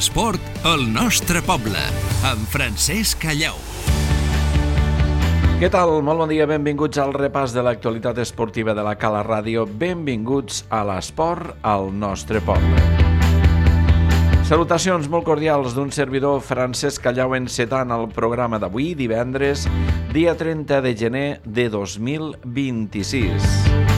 L'esport al nostre poble, amb Francesc Callau. Què tal? Molt bon dia, benvinguts al repàs de l'actualitat esportiva de la Cala Ràdio. Benvinguts a l'esport al nostre poble. Salutacions molt cordials d'un servidor, Francesc Callau, encetant el programa d'avui, divendres, dia 30 de gener de 2026.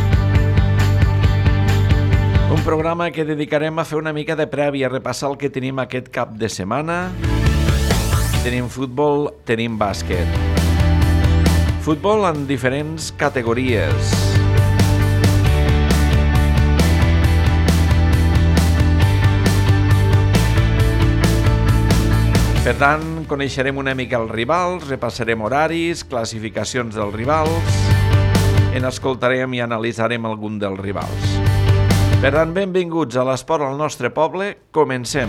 Un programa que dedicarem a fer una mica de prèvia, a repassar el que tenim aquest cap de setmana. Tenim futbol, tenim bàsquet. Futbol en diferents categories. Per tant, coneixerem una mica els rivals, repassarem horaris, classificacions dels rivals, en escoltarem i analitzarem algun dels rivals. Per tant, benvinguts a l'esport al nostre poble. Comencem.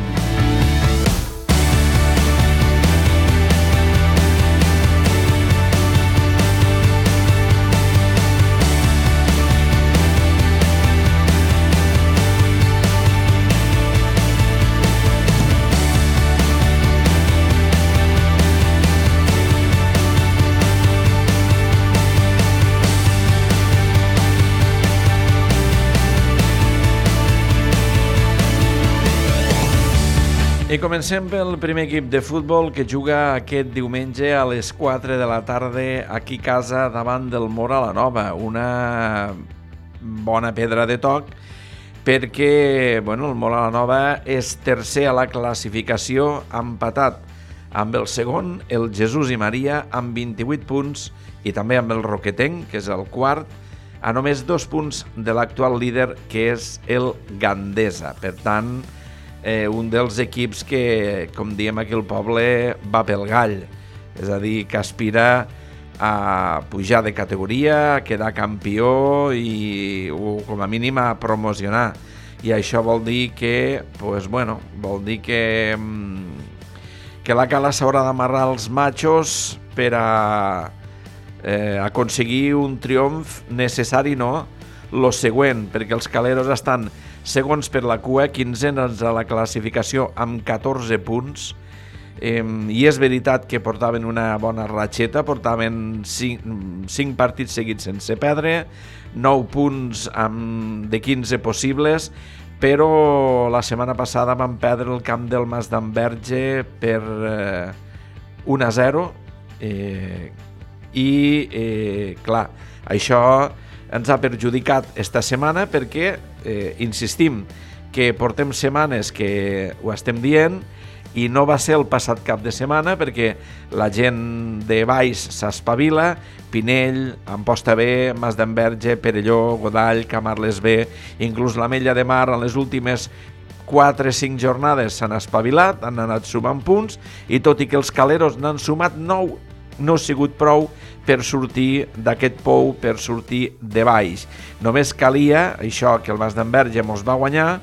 I comencem pel primer equip de futbol que juga aquest diumenge a les 4 de la tarda aquí a casa davant del Móra la Nova. Una bona pedra de toc perquè el Móra la Nova és tercer a la classificació, empatat amb el segon, el Jesús i Maria, amb 28 punts, i també amb el Roquetenc, que és el quart, a només 2 punts de l'actual líder, que és el Gandesa. Per tant, un dels equips que, com diem aquí al poble, va pel gall, és a dir, que aspira a pujar de categoria, a quedar campió o com a mínim a promocionar. I això vol dir que, la Cala s'haurà d'amarrar els matxos per a aconseguir un triomf necessari, no? Lo següent, perquè els caleros estan segons per la cua, 15ens a la classificació amb 14 punts, i és veritat que portaven una bona ratxeta, portaven 5 partits seguits sense perdre, 9 punts de 15 possibles, però la setmana passada van perdre el camp del Mas d'Enverge per 1-0, i clar, això ens ha perjudicat esta setmana perquè, insistim, que portem setmanes que ho estem dient i no va ser el passat cap de setmana perquè la gent de baix s'espavila, Pinell, Amposta B, Mas d'Enverge, Perelló, Godall, Camarles B, inclús l'Ametlla de Mar en les últimes 4-5 jornades s'han espavilat, han anat sumant punts, i tot i que els caleros n'han sumat 9, no ha sigut prou per sortir d'aquest pou, per sortir de baix. Només calia això, que el Mas d'Enverge mos va guanyar,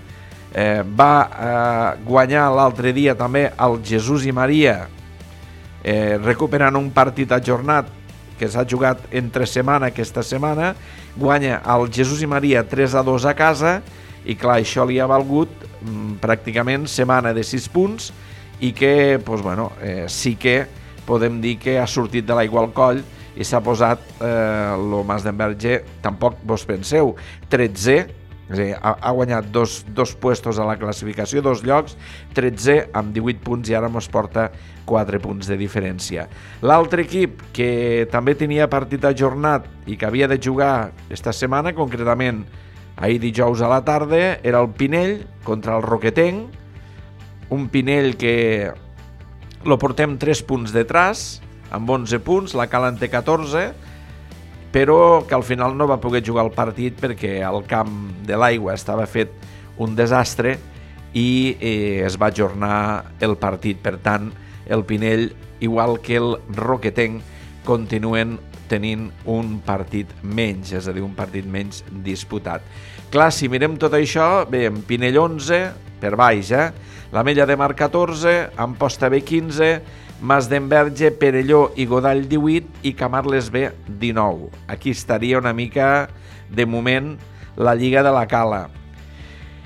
va guanyar l'altre dia també el Jesús i Maria, recuperant un partit ajornat que s'ha jugat entre setmana aquesta setmana, guanya el Jesús i Maria 3-2 a casa, i clar, això li ha valgut pràcticament setmana de 6 punts, i que, sí que podem dir que ha sortit de l'aigua al coll i s'ha posat el Mas d'Enverge, tampoc vos penseu, 13, és a dir, ha guanyat dos puestos a la classificació, 2 llocs, 13 amb 18 punts, i ara mos porta 4 punts de diferència. L'altre equip que també tenia partit ajornat i que havia de jugar esta setmana, concretament ahir dijous a la tarda, era el Pinell contra el Roquetenc, un Pinell que lo portem 3 punts detrás, amb 11 punts, la Cala en té 14, però que al final no va poder jugar el partit perquè el camp de l'aigua estava fet un desastre i es va ajornar el partit. Per tant, el Pinell, igual que el Roquetenc, continuen tenint un partit menys, és a dir, un partit menys disputat. Clar, si mirem tot això, bé, en Pinell 11, per baix, l'Ametlla de Mar 14, Amposta B 15, Mas d'Enverge, Perelló i Godall 18 i Camarles B 19. Aquí estaria una mica, de moment, la Lliga de la Cala.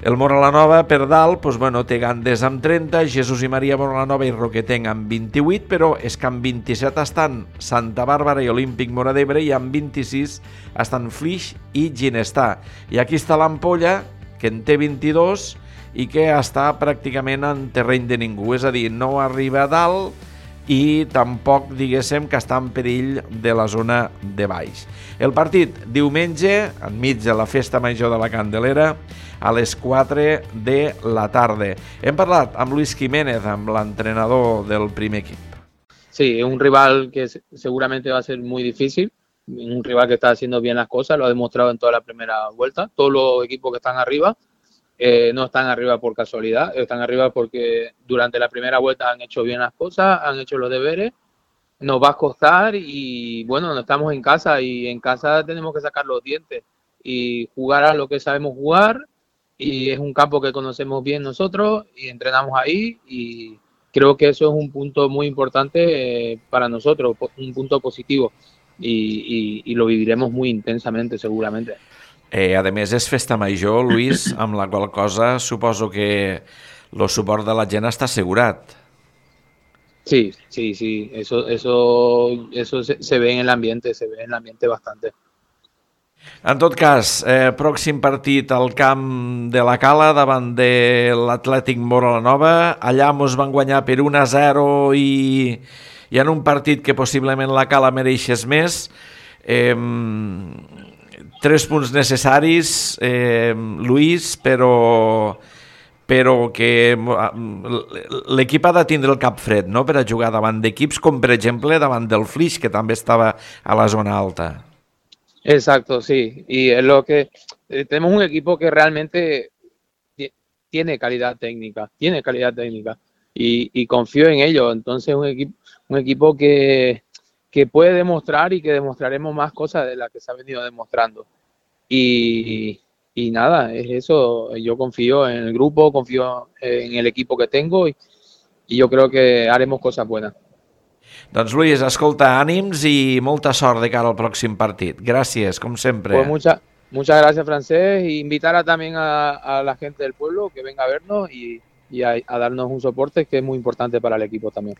El Moralanova per dalt, doncs, bueno, té Gandesa amb 30, Jesús i Maria, Moralanova i Roquetenc amb 28, però és que amb 27 estan Santa Bàrbara i Olímpic Móra d'Ebre i amb 26 estan Flix i Ginestar. I aquí està l'Ampolla, que en té 22 i que està pràcticament en terreny de ningú, és a dir, no arriba a dalt i tampoc diguéssim que està en perill de la zona de baix. El partit diumenge, enmig de la festa major de la Candelera, a les 4 de la tarda. Hem parlat amb Luis Jiménez, amb l'entrenador del primer equip. Sí, es un rival que seguramente va a ser muy difícil, un rival que está haciendo bien las cosas, lo ha demostrado en toda la primera vuelta. Todos los equipos que están arriba no están arriba por casualidad, están arriba porque durante la primera vuelta han hecho bien las cosas, han hecho los deberes. Nos va a costar y bueno, no estamos en casa y en casa tenemos que sacar los dientes y jugar a lo que sabemos jugar, y es un campo que conocemos bien nosotros y entrenamos ahí, y creo que eso es un punto muy importante para nosotros, un punto positivo, y lo viviremos muy intensamente seguramente. A més, és festa major, Luis, amb la qual cosa suposo que el suport de la gent està assegurat. Sí, eso se ve en el ambiente, bastante. En tot cas, pròxim partit al camp de la Cala davant de l'Atlètic Moralanova. Allà mos van guanyar per 1-0 i en un partit que possiblement la Cala mereixés més. 3 punts necessaris, Luis, però que l'equip ha de tindre el cap fred, no?, per a jugar davant d'equips com, per exemple, davant del Flix, que també estava a la zona alta. Exacto, sí. Y es lo que tenemos un equipo que realmente tiene calidad técnica, y confío en ello. Entonces un equipo que puede demostrar y que demostraremos más cosas de las que se ha venido demostrando. Y nada, es eso. Yo confío en el grupo, confío en el equipo que tengo y yo creo que haremos cosas buenas. Doncs Luis, escolta, ànims i molta sort de cara al pròxim partit. Gràcies, com sempre. Pues muchas gracias, Francés, y invitar también a la gente del pueblo que venga a vernos y a darnos un soporte que es muy importante para el equipo también.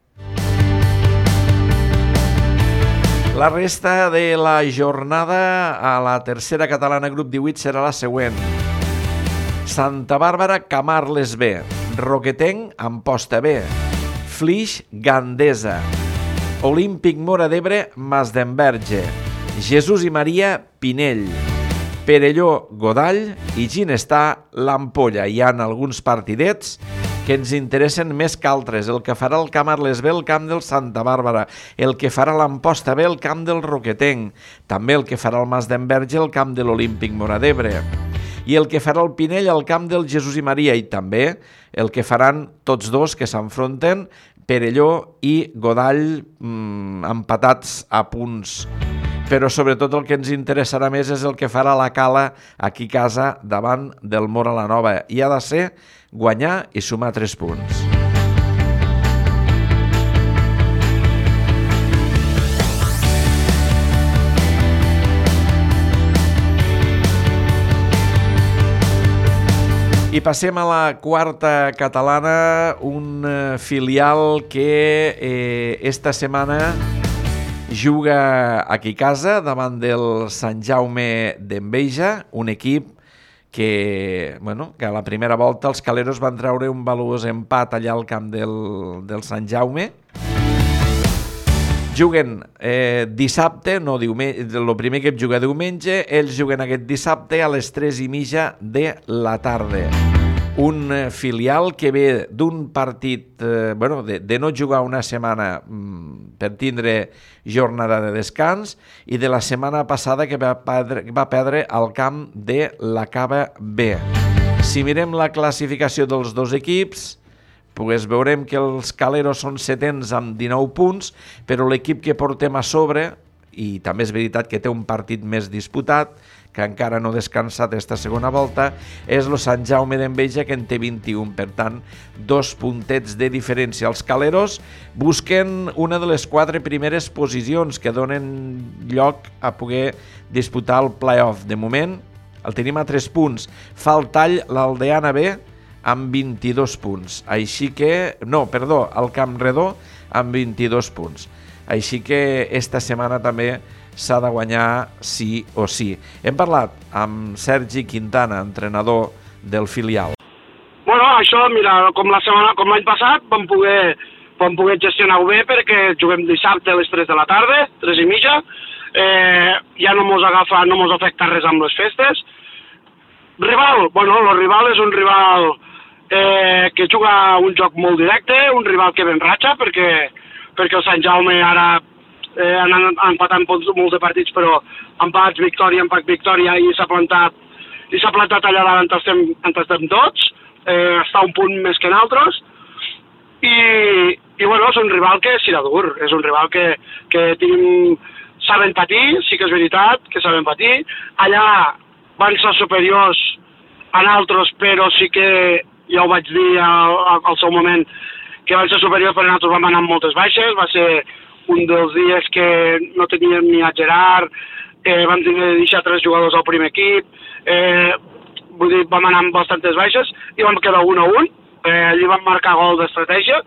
La resta de la jornada a la tercera catalana grup 18 serà la següent. Santa Bàrbara, Camarles B, Roquetenc, Amposta B, Flix, Gandesa, Olímpic Móra d'Ebre, Masdenverge, Jesús i Maria, Pinell, Perelló, Godall i Ginestar, l'Ampolla. Hi ha alguns partidets que ens interessen més que altres. El que farà el Camarles B, el camp del Santa Bàrbara, el que farà l'Amposta B, el camp del Roquetenc, també el que farà el Masdenverge, el camp de l'Olímpic Móra d'Ebre, i el que farà el Pinell al camp del Jesús i Maria, i també el que faran tots dos que s'enfronten, Perelló i Godall, empatats a punts. Però sobretot el que ens interessarà més és el que farà la Cala aquí a casa davant del Moralanova, i ha de ser guanyar i sumar 3 punts. I passem a la quarta catalana, un filial que esta setmana juga aquí a casa davant del Sant Jaume d'Enveja, un equip que a la primera volta els caleros van treure un valuós empat allà al camp del Sant Jaume. Juguen dissabte, no diumenge, el primer equip juga diumenge, ells juguen aquest dissabte a les 3:30 de la tarda. Un filial que ve d'un partit, de no jugar una setmana per tindre jornada de descans, i de la setmana passada que va perdre al camp de la Cava B. Si mirem la classificació dels dos equips, pues veurem que els caleros són setens amb 19 punts, però l'equip que portem a sobre, i també és veritat que té un partit més disputat, que encara no ha descansat esta segona volta, és el Sant Jaume d'Enveja, que en té 21. Per tant, 2 puntets de diferència. Els caleros busquen una de les 4 primeres posicions que donen lloc a poder disputar el play-off. De moment, el tenim a 3 punts. Fa el tall l'Aldeana B amb 22 punts. Així que... No, perdó, el Campredó amb 22 punts. Així que esta setmana també s'ha de guanyar sí o sí. Hem parlat amb Sergi Quintana, entrenador del filial. Bueno, això, mira, com l'any passat vam poder gestionar-ho bé perquè juguem dissabte a les 3 de la tarda, 3 i mitja, ja no mos afecta res amb les festes. Rival, bueno, el rival és un rival que juga un joc molt directe, un rival que ve en ratxa perquè el Sant Jaume ara han empatat molts de partits, però empats, victòria, i s'ha plantat allà davant on estem tots, està un punt més que nosaltres, i bueno, és un rival que serà dur, és un rival que saben patir, sí que és veritat que saben patir, allà van ser superiors a nosaltres, però sí que ja ho vaig dir al seu moment, que van ser superiors però nosaltres vam anar amb moltes baixes, va ser un dels dies que no teníem ni a Gerard, vam tenir de deixar 3 jugadors al primer equip, vull dir, vam anar amb bastantes baixes i vam quedar 1-1, allí vam marcar gol d'estratègia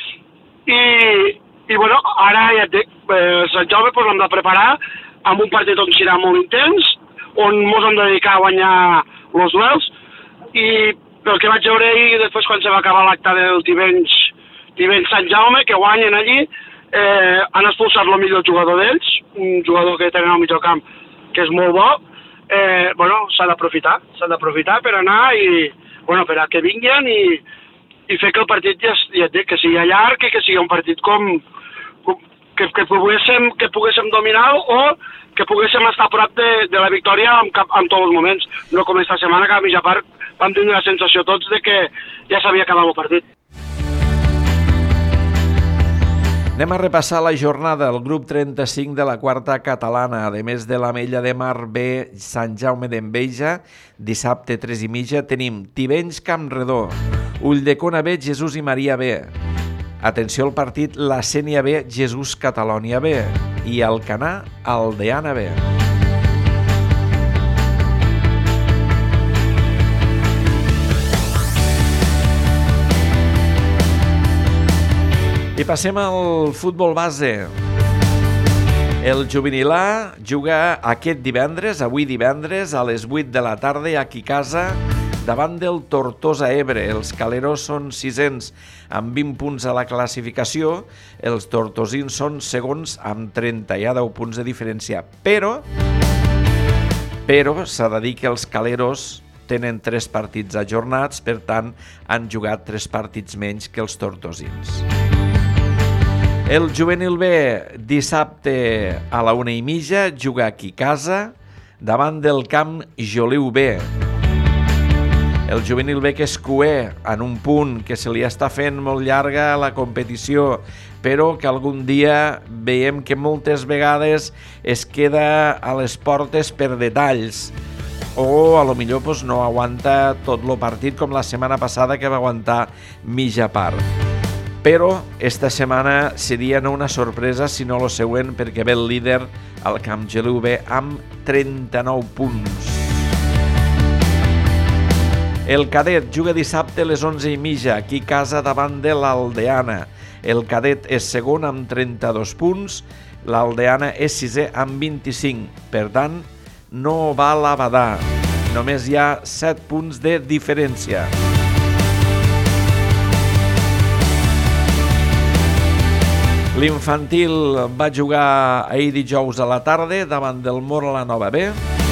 i bueno, ara ja et dic, Sant Jaume pues, l'hem de preparar amb un partit on serà molt intens, on ens hem de dedicar a guanyar els duels i pel que vaig veure ahir, després quan se va acabar l'acte del Tivenys Sant Jaume, que guanyen allí, han expulsat el millor jugador d'ells, un jugador que tenen al mitjà camp que és molt bo. Bueno, s'ha d'aprofitar per anar i, bueno, per a que vinguin i fer que el partit, ja et dic, que sigui llarg i que sigui un partit que poguéssim dominar o que poguéssim estar a prop de la victòria en tots els moments, no com esta setmana que a mitja part vam tenir la sensació tots de que ja s'havia acabat el partit. Anem a repassar la jornada del grup 35 de la quarta catalana. A més de l'Ametlla de Mar B, Sant Jaume d'Enveja, dissabte 3 i mitja, tenim Tivenys Campredó, Ulldecona B, Jesús i Maria B. Atenció al partit, la Sénia B, Jesús Catalònia B i Alcanar, Aldeana B. I passem al futbol base. El juvenil A juga aquest divendres, avui divendres, a les 8 de la tarda aquí a casa, davant del Tortosa Ebre. Els caleros són 600 amb 20 punts a la classificació, els tortosins són segons amb 30, hi ha 10 punts de diferència. Però s'ha de dir que els caleros tenen 3 partits ajornats, per tant, han jugat 3 partits menys que els tortosins. El juvenil B, dissabte a la 1:30, juga aquí a casa, davant del Camp Joliu B. El juvenil B, que és cuer en un punt que se li està fent molt llarga la competició, però que algun dia veiem que moltes vegades es queda a les portes per detalls, o a lo millor no aguanta tot el partit com la setmana passada que va aguantar mitja part. Però esta setmana seria no una sorpresa, sinó el següent, perquè ve el líder al Camp Joliu B amb 39 punts. El cadet juga dissabte a les 11:30, aquí a casa davant de l'Aldeana. El cadet és segon amb 32 punts, l'Aldeana és sisè amb 25. Per tant, no val a badar. Només hi ha 7 punts de diferència. L'infantil va jugar ahir dijous a la tarda davant del Mor a la Nova B.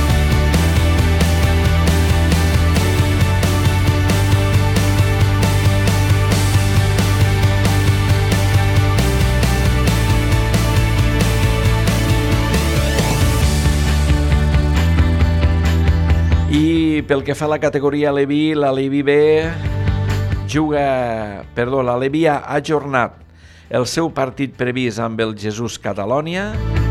I pel que fa a la categoria Leví, la Leví B la Leví ha ajornat el seu partit previst amb el Jesús Catalònia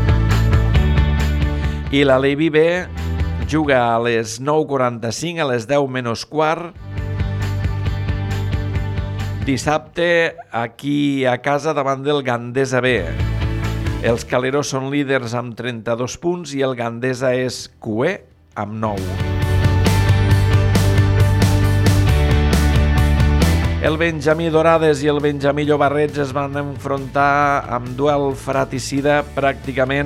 i la Leví B juga a les 9:45, a les 10 menys quart, dissabte aquí a casa davant del Gandesa B. Els caleros són líders amb 32 punts i el Gandesa és cuer amb 9. El Benjamí Dorades i el Benjamí Llobarrets es van enfrontar amb duel fratricida pràcticament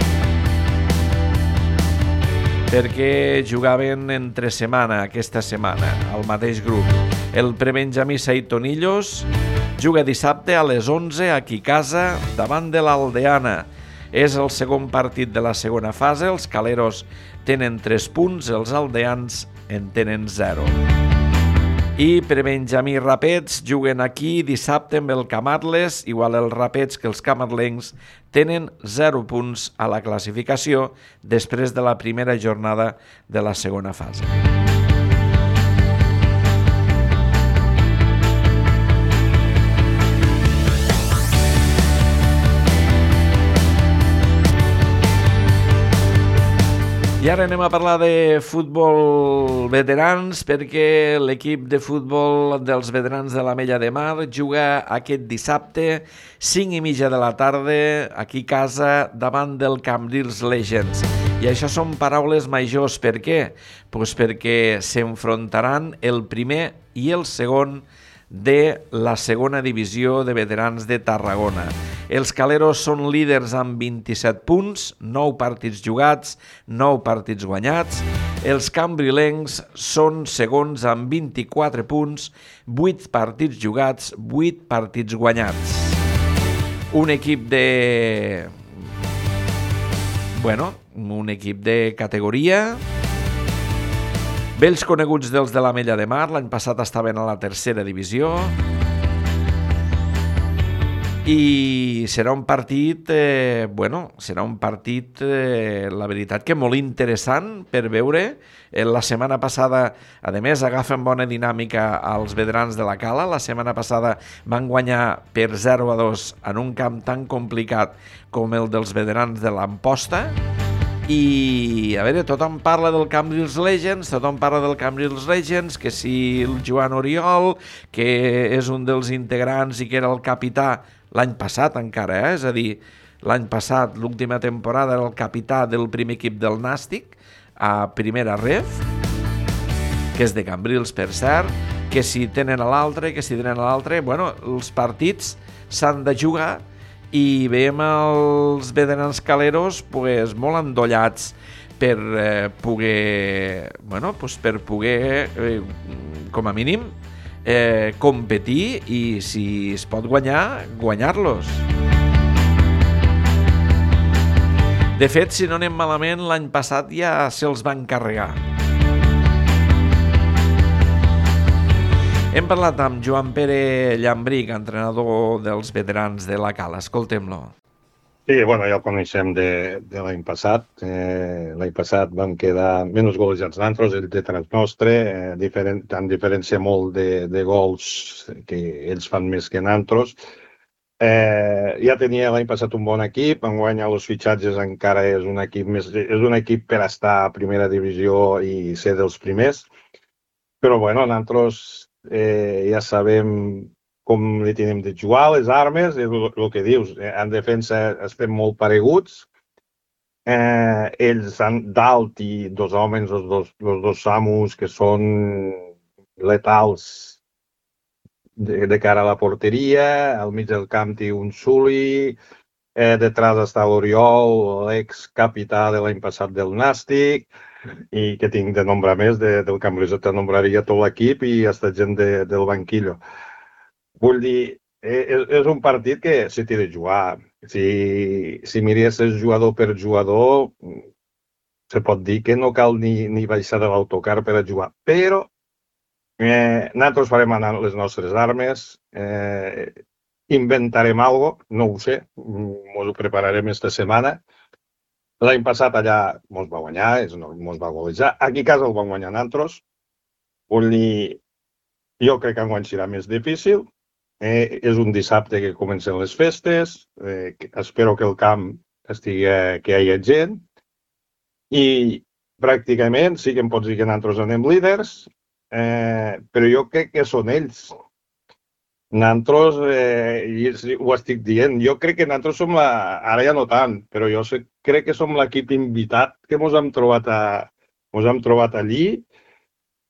perquè jugaven entre setmana, aquesta setmana, al mateix grup. El prebenjamí Saitonillos juga dissabte a les 11 aquí a casa davant de l'Aldeana. És el segon partit de la segona fase, els caleros tenen 3 punts, els aldeans en tenen 0. I prebenjamí Rapets juguen aquí dissabte amb el Camarles, igual els Rapets que els camarlencs tenen 0 punts a la classificació després de la primera jornada de la segona fase. I ara anem a parlar de futbol veterans perquè l'equip de futbol dels veterans de l'Ametlla de Mar juga aquest dissabte 5:30 de la tarda aquí a casa davant del Cambrils Legends. I això són paraules majors. Per què? Pues perquè s'enfrontaran el primer i el segon de la segona divisió de veterans de Tarragona. Els caleros són líders amb 27 punts, 9 partits jugats, 9 partits guanyats. Els cambrilencs són segons amb 24 punts, 8 partits jugats, 8 partits guanyats. Un equip de... un equip de categoria... Vells coneguts dels de l'Ametlla de Mar, l'any passat estaven a la tercera divisió i serà un partit, la veritat que molt interessant per veure. La setmana passada, a més, agafen bona dinàmica als veterans de la Cala. La setmana passada van guanyar per 0-2 en un camp tan complicat com el dels veterans de l'Amposta. I, a veure, tothom parla del Cambrils Legends, que si el Joan Oriol, que és un dels integrants i que era el capità l'any passat encara, és a dir, l'any passat, l'última temporada, era el capità del primer equip del Nàstic, a primera ref, que és de Cambrils, per cert, que si tenen a l'altre, els partits s'han de jugar i veiem els veterans caleros molt endollats per poder, com a mínim, competir i si es pot guanyar, guanyar-los. De fet, si no anem malament, l'any passat ja se'ls van carregar. Hem parlat amb Joan Pere Llambric, entrenador dels veterans de la Cala. Escoltem-lo. Sí, ja el coneixem de l'any passat. L'any passat vam quedar menys golejats nosaltres, ell detrás nostre, en diferència molt de gols que ells fan més que nosaltres. Ja tenia l'any passat un bon equip, en guanyar els fitxatges encara és un equip per estar a primera divisió i ser dels primers. Però nosaltres ja sabem com li tenim de jugar, les armes, és el que dius. En defensa estem molt pareguts. Ells han dalt i 2 homes, els dos Samus, que són letals de cara a la porteria. Al mig del camp té un Suli. Detrás està l'Oriol, l'ex-capità de l'any passat del Nàstic. I que tinc de nombrar més del Cambrils, te nombraria tot l'equip i hasta gent del banquillo. Vull dir, és un partit que s'hi té de jugar. Si miressis jugador per jugador, se pot dir que no cal ni baixar de l'autocar per a jugar. Però nosaltres farem anar les nostres armes, inventarem alguna cosa, no ho sé, ens ho prepararem esta setmana. L'any passat allà ens va guanyar, ens va golejar. Aquí a casa el van guanyar nosaltres. Vull dir, jo crec que enguany serà més difícil. És un dissabte que comencen les festes. Espero que el camp que hi hagi gent. I pràcticament sí que em pots dir que nosaltres anem líders, però jo crec que són ells. Nosaltres, ho estic dient, jo crec que nosaltres som ara ja no tant, però jo crec que som l'equip invitat que ens hem trobat allí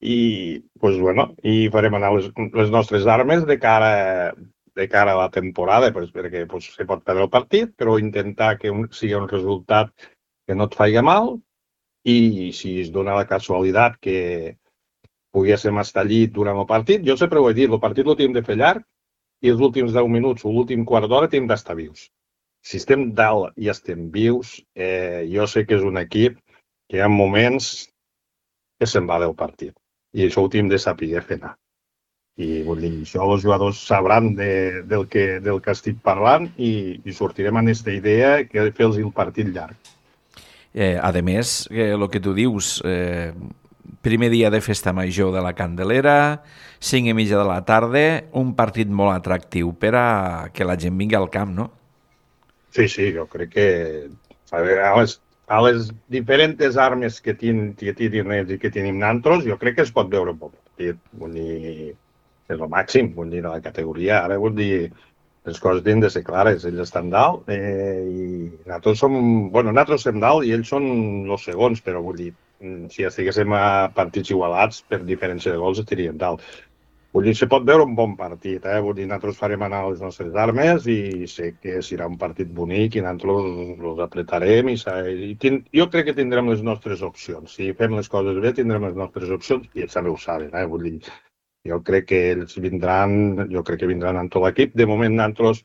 i farem anar les nostres armes de cara a la temporada, perquè se pot perdre el partit, però intentar que sigui un resultat que no et faci mal, i si es dona la casualitat que poguéssim estar allí durant el partit, jo sempre ho he dit, el partit el tenim de fer llarg i els últims 10 minuts o l'últim quart d'hora tenim d'estar vius. Si estem dalt i estem vius, jo sé que és un equip que hi ha moments que se'n va del partit. I això ho tenim de saber fer anar. I vull dir, això els jugadors sabran del que estic parlant i sortirem amb aquesta idea que fer-los el partit llarg. A més, el que tu dius, primer dia de festa major de la Candelera, 5:30 de la tarda, un partit molt atractiu per a que la gent vingui al camp, no? Sí, jo crec que a les diferents armes que tenen ells i que tenim nosaltres, jo crec que es pot veure un bon partit. Vull dir, és el màxim, vull dir, de la categoria. Ara, vull dir, les coses tenen de ser clares. Ells estan dalt i nosaltres estem dalt i ells són els segons, però vull dir, si estiguéssim a partits igualats per diferència de gols estaríem dalt. Vull dir, se pot veure un bon partit, vull dir, nosaltres farem anar les nostres armes i sé que serà un partit bonic i nosaltres els apretarem i jo crec que tindrem les nostres opcions. Si fem les coses bé, tindrem les nostres opcions i ells també ho saben, vull dir, jo crec que ells vindran amb tot l'equip. De moment nosaltres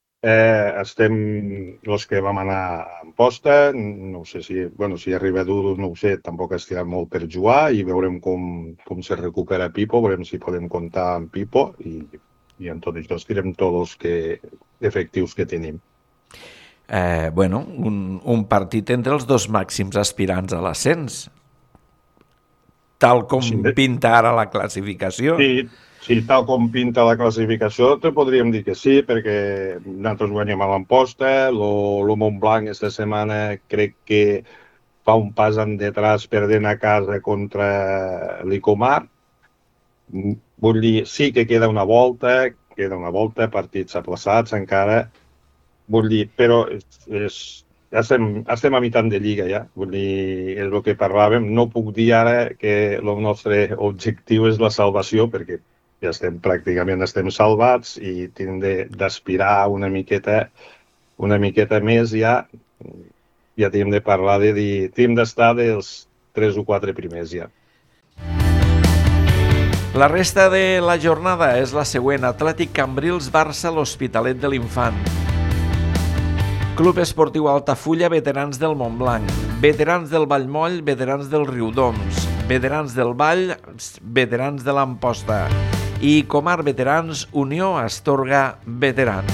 estem els que vam anar en posta, no sé si arriba dur, no ho sé, tampoc estirà molt per jugar i veurem com se recupera Pipo, veurem si podem comptar amb Pipo i en tot això estirem tots els efectius que tenim. Un partit entre els dos màxims aspirants a l'ascens, tal com pinta ara la classificació. Sí, tal com pinta la classificació, te podríem dir que sí, perquè nosaltres guanyem a l'Amposta, el Montblanc aquesta setmana crec que fa un pas endetrás perdent a casa contra l'Icomar. Vull dir, sí que queda una volta, partits aplaçats encara, vull dir, però estem a meitat de lliga ja, vull dir, és el que parlàvem. No puc dir ara que el nostre objectiu és la salvació, perquè ja pràcticament estem salvats i hem d'aspirar una miqueta més ja tenim de parlar de dir, tenim d'estar dels 3 o 4 primers ja. La resta de la jornada és la següent: Atlètic Cambrils, Barça, l'Hospitalet de l'Infant. Club Esportiu Altafulla, veterans del Montblanc. Veterans del Vallmoll, veterans del Riudoms. Veterans del Vall, veterans de l'Amposta. I Comar Veterans, Unió Astorga Veterans.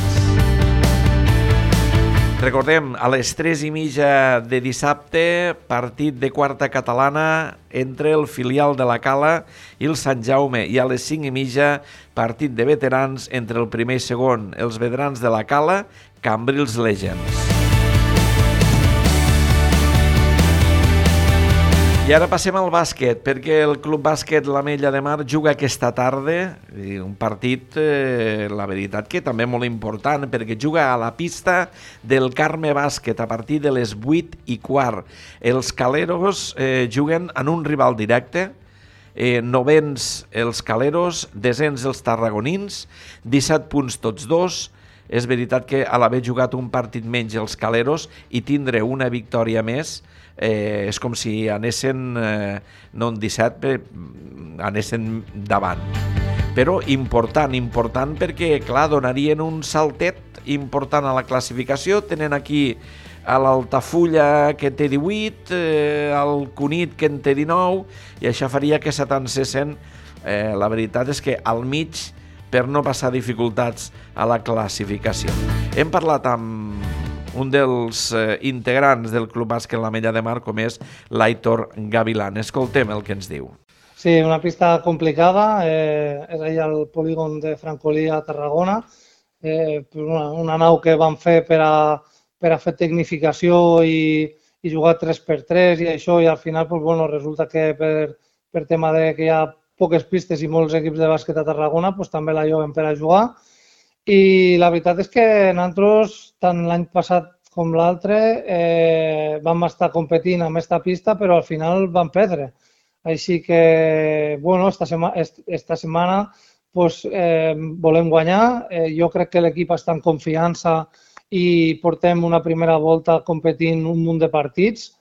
Recordem, a les 3:30 de dissabte, partit de quarta catalana entre el filial de la Cala i el Sant Jaume, i a les 5:30 partit de veterans entre el primer i segon, els veterans de la Cala, Cambrils Legends. I ara passem al bàsquet, perquè el Club Bàsquet l'Ametlla de Mar juga aquesta tarda, un partit, la veritat, que també molt important, perquè juga a la pista del Carme Bàsquet a partir de les 8:15. Els caleros juguen en un rival directe, novens els caleros, desens els tarragonins, 17 punts tots dos. És veritat que a l'haver jugat un partit menys els caleros i tindre una victòria més, és com si anessin, no en 17, anessin davant. Però important perquè, clar, donarien un saltet important a la classificació. Tenen aquí a l'Altafulla, que té 18, el Cunit, que en té 19, i això faria que s'atancessin, la veritat és que al mig, per no passar dificultats a la classificació. Hem parlat amb un dels integrants del Club Bàsquet l'Ametlla de Mar, com és l'Aitor Gavilán. Escoltem el que ens diu. Sí, una pista complicada, és allà al polígon de Francolí a Tarragona, una nau que van fer per a fer tecnificació i jugar 3x3 i això, i al final resulta que per tema de que hi ha poques pistes i molts equips de bàsquet a Tarragona també la lloguen per a jugar. I la veritat és que nosaltres, tant l'any passat com l'altre, vam estar competint amb aquesta pista, però al final vam perdre. Així que, bueno, esta setmana pues, volem guanyar. Jo crec que l'equip està en confiança i portem una primera volta competint un munt de partits.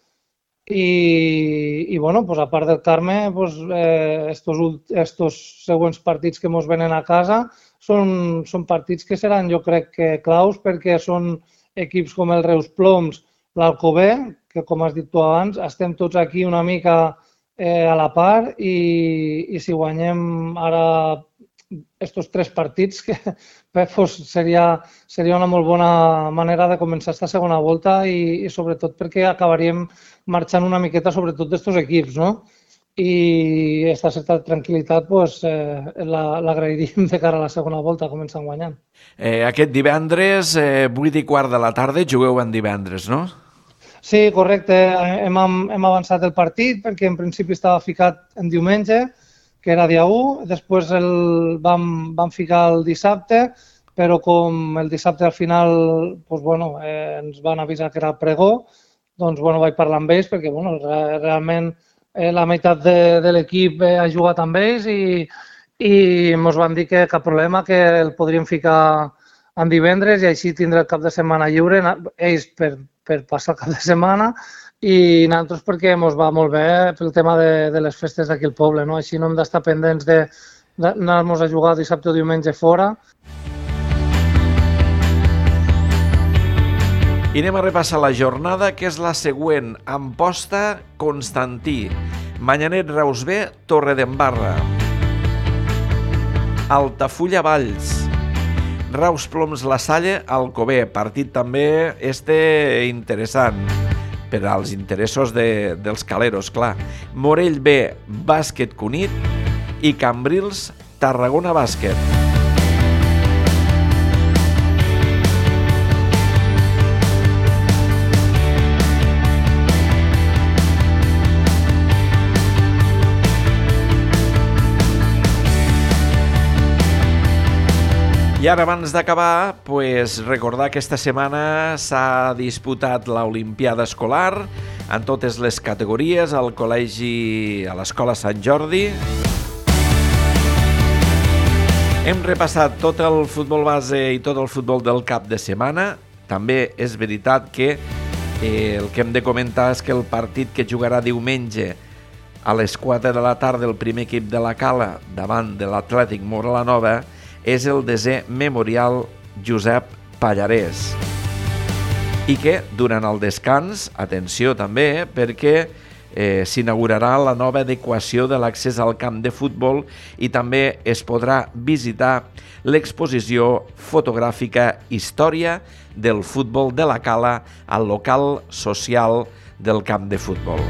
I bueno, pues, a part del Carme, pues, estos següents partits que ens venen a casa són partits que seran, jo crec, que claus, perquè són equips com el Reus Ploms, l'Alcover, que com has dit tu abans, estem tots aquí una mica a la part i si guanyem ara estos 3 partits pues, seria una molt bona manera de començar esta segona volta i sobretot perquè acabaríem marxant una miqueta sobretot d'estos equips, no? I aquesta certa tranquil·litat pues, l'agrairíem de cara a la segona volta, començant guanyant. Aquest divendres, 8:15 de la tarda, jugueu en divendres, no? Sí, correcte. Hem avançat el partit perquè en principi estava ficat en diumenge, que era dia 1, després vam ficar el dissabte, però com el dissabte al final pues, bueno, ens van avisar que era pregó, doncs bueno, vaig parlar amb ells perquè bueno, realment la meitat de l'equip ha jugat amb ells i ens van dir que cap problema, que el podríem ficar en divendres i així tindrà el cap de setmana lliure, ells per passar el cap de setmana i nosaltres perquè ens va molt bé pel tema de les festes d'aquí al poble, no? Així no hem d'estar pendents d'anar-nos a jugar dissabte o diumenge fora. I anem a repassar la jornada, que és la següent. Amposta, Constantí. Manyanet, Reus B, Torredembarra. Altafulla, Valls. Reus Ploms, La Salle, Alcover. Partit també interessant per als interessos dels caleros, clar. Morell B, Bàsquet Cunit i Cambrils, Tarragona Bàsquet. I ara, abans d'acabar, recordar que esta setmana s'ha disputat l'Olimpiada Escolar en totes les categories al col·legi, a l'Escola Sant Jordi. Hem repassat tot el futbol base i tot el futbol del cap de setmana. També és veritat que el que hem de comentar és que el partit que jugarà diumenge a les 4 de la tarda el primer equip de la Cala davant de l'Atlètic Moralanova és el 10è Memorial Josep Pallarès. I que durant el descans, atenció també, perquè s'inaugurarà la nova adequació de l'accés al camp de futbol i també es podrà visitar l'exposició fotogràfica Història del futbol de la Cala al local social del camp de futbol.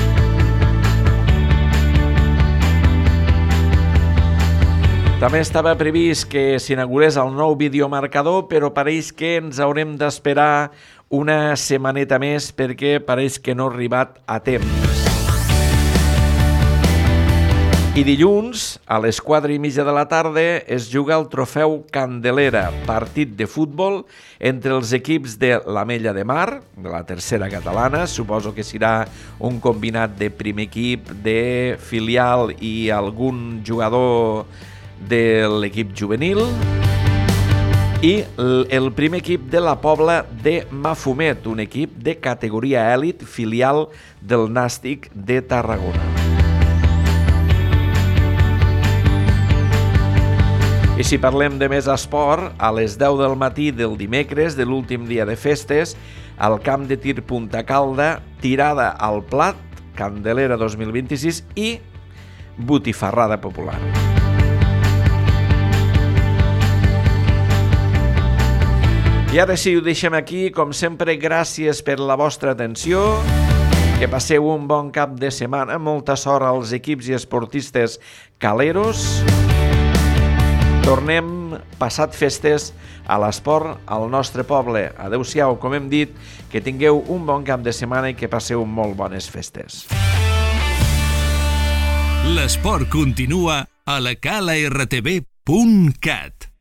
També estava previst que s'inaugurés el nou videomarcador, però pareix que ens haurem d'esperar una setmaneta més perquè pareix que no ha arribat a temps. I dilluns, a les 4:30 de la tarda, es juga el trofeu Candelera, partit de futbol entre els equips de l'Ametlla de Mar, de la tercera catalana, suposo que serà un combinat de primer equip, de filial i algun jugador de l'equip juvenil, i el primer equip de la Pobla de Mafumet, un equip de categoria èlit, filial del Nàstic de Tarragona. I si parlem de més esport, a les 10 del matí del dimecres, de l'últim dia de festes, al camp de tir Punta Calda, tirada al plat, Candelera 2026 i botifarrada popular. I ara sí, ho deixem aquí. Com sempre, gràcies per la vostra atenció. Que passeu un bon cap de setmana. Molta sort als equips i esportistes caleros. Tornem passat festes a l'esport al nostre poble. Adéu-siau, com hem dit, que tingueu un bon cap de setmana i que passeu molt bones festes. L'esport continua a la calartv.cat.